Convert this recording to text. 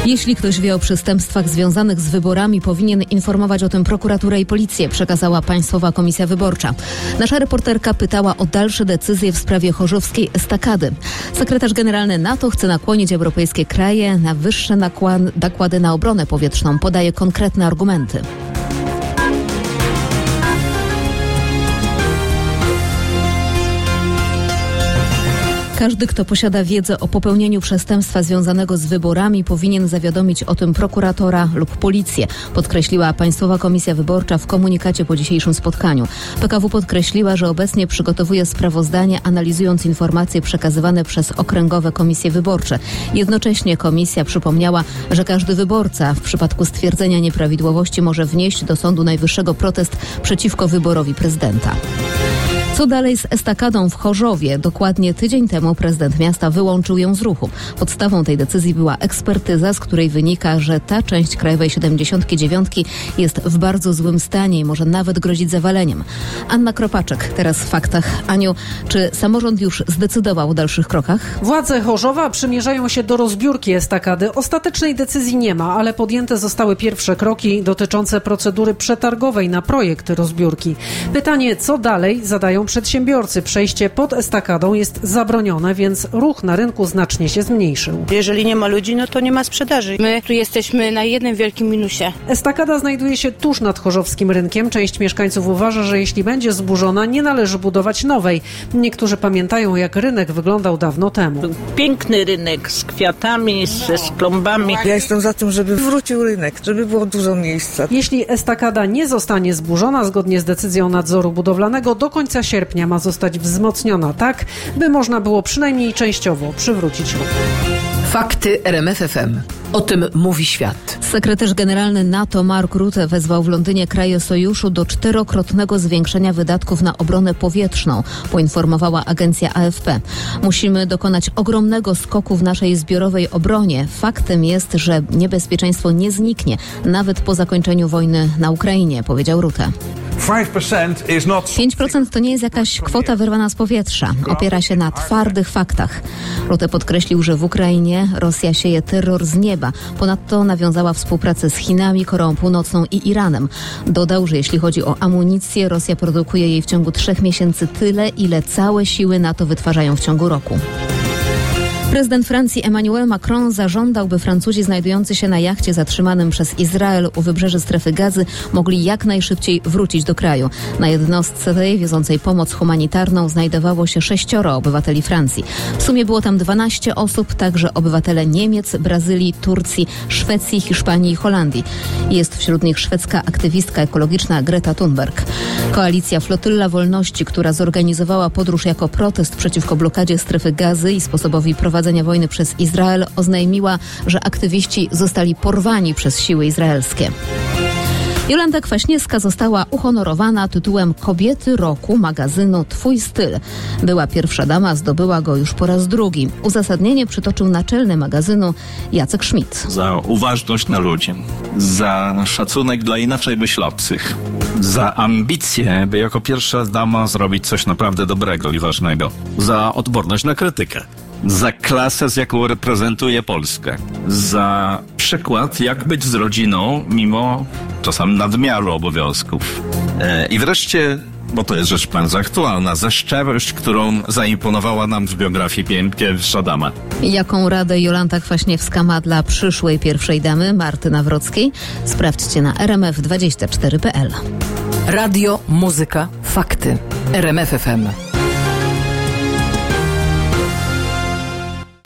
Jeśli ktoś wie o przestępstwach związanych z wyborami, powinien informować o tym prokuraturę i policję, przekazała Państwowa Komisja Wyborcza. Nasza reporterka pytała o dalsze decyzje w sprawie chorzowskiej estakady. Sekretarz generalny NATO chce nakłonić europejskie kraje na wyższe nakłady na obronę powietrzną. Podaje konkretne argumenty. Każdy, kto posiada wiedzę o popełnieniu przestępstwa związanego z wyborami, powinien zawiadomić o tym prokuratora lub policję, podkreśliła Państwowa Komisja Wyborcza w komunikacie po dzisiejszym spotkaniu. PKW podkreśliła, że obecnie przygotowuje sprawozdanie, analizując informacje przekazywane przez okręgowe komisje wyborcze. Jednocześnie komisja przypomniała, że każdy wyborca w przypadku stwierdzenia nieprawidłowości może wnieść do Sądu Najwyższego protest przeciwko wyborowi prezydenta. Co dalej z estakadą w Chorzowie? Dokładnie tydzień temu prezydent miasta wyłączył ją z ruchu. Podstawą tej decyzji była ekspertyza, z której wynika, że ta część Krajowej 79 jest w bardzo złym stanie i może nawet grozić zawaleniem. Anna Kropaczek, teraz w faktach. Aniu, czy samorząd już zdecydował o dalszych krokach? Władze Chorzowa przymierzają się do rozbiórki estakady. Ostatecznej decyzji nie ma, ale podjęte zostały pierwsze kroki dotyczące procedury przetargowej na projekt rozbiórki. Pytanie, co dalej, zadają przedsiębiorcy. Przejście pod estakadą jest zabronione, więc ruch na rynku znacznie się zmniejszył. Jeżeli nie ma ludzi, no to nie ma sprzedaży. My tu jesteśmy na jednym wielkim minusie. Estakada znajduje się tuż nad chorzowskim rynkiem. Część mieszkańców uważa, że jeśli będzie zburzona, nie należy budować nowej. Niektórzy pamiętają, jak rynek wyglądał dawno temu. Piękny rynek z kwiatami, z klombami. Ja jestem za tym, żeby wrócił rynek, żeby było dużo miejsca. Jeśli estakada nie zostanie zburzona, zgodnie z decyzją nadzoru budowlanego, do końca sierpnia ma zostać wzmocniona tak, by można było przynajmniej częściowo przywrócić ruch. Fakty RMF FM. O tym mówi świat. Sekretarz generalny NATO Mark Rutte wezwał w Londynie kraje sojuszu do 4-krotnego zwiększenia wydatków na obronę powietrzną, poinformowała agencja AFP. Musimy dokonać ogromnego skoku w naszej zbiorowej obronie. Faktem jest, że niebezpieczeństwo nie zniknie, nawet po zakończeniu wojny na Ukrainie, powiedział Rutte. 5% to nie jest jakaś kwota wyrwana z powietrza. Opiera się na twardych faktach. Rutte podkreślił, że w Ukrainie Rosja sieje terror z nieba. Ponadto nawiązała współpracę z Chinami, Koreą Północną i Iranem. Dodał, że jeśli chodzi o amunicję, Rosja produkuje jej w ciągu 3 miesięcy tyle, ile całe siły NATO wytwarzają w ciągu roku. Prezydent Francji Emmanuel Macron zażądał, by Francuzi znajdujący się na jachcie zatrzymanym przez Izrael u wybrzeży strefy Gazy mogli jak najszybciej wrócić do kraju. Na jednostce tej wiozącej pomoc humanitarną znajdowało się 6 obywateli Francji. W sumie było tam 12 osób, także obywatele Niemiec, Brazylii, Turcji, Szwecji, Hiszpanii i Holandii. Jest wśród nich szwedzka aktywistka ekologiczna Greta Thunberg. Koalicja Flotylla Wolności, która zorganizowała podróż jako protest przeciwko blokadzie strefy Gazy i sposobowi prowadzenia wojny przez Izrael, oznajmiła, że aktywiści zostali porwani przez siły izraelskie. Jolanta Kwaśniewska została uhonorowana tytułem Kobiety Roku magazynu Twój styl. Była pierwsza dama, zdobyła go już po raz drugi. Uzasadnienie przytoczył naczelny magazynu Jacek Schmidt. Za uważność na ludzi, za szacunek dla inaczej myślących, za ambicje, by jako pierwsza dama zrobić coś naprawdę dobrego i ważnego, za odporność na krytykę, za klasę, z jaką reprezentuje Polskę, za przykład, jak być z rodziną mimo czasem nadmiaru obowiązków. I wreszcie, bo to jest rzecz bardzo aktualna, za szczerość, którą zaimponowała nam w biografii pierwsza dama. Jaką radę Jolanta Kwaśniewska ma dla przyszłej pierwszej damy Marty Nawrockiej? Sprawdźcie na rmf24.pl. Radio, muzyka, fakty. RMF FM.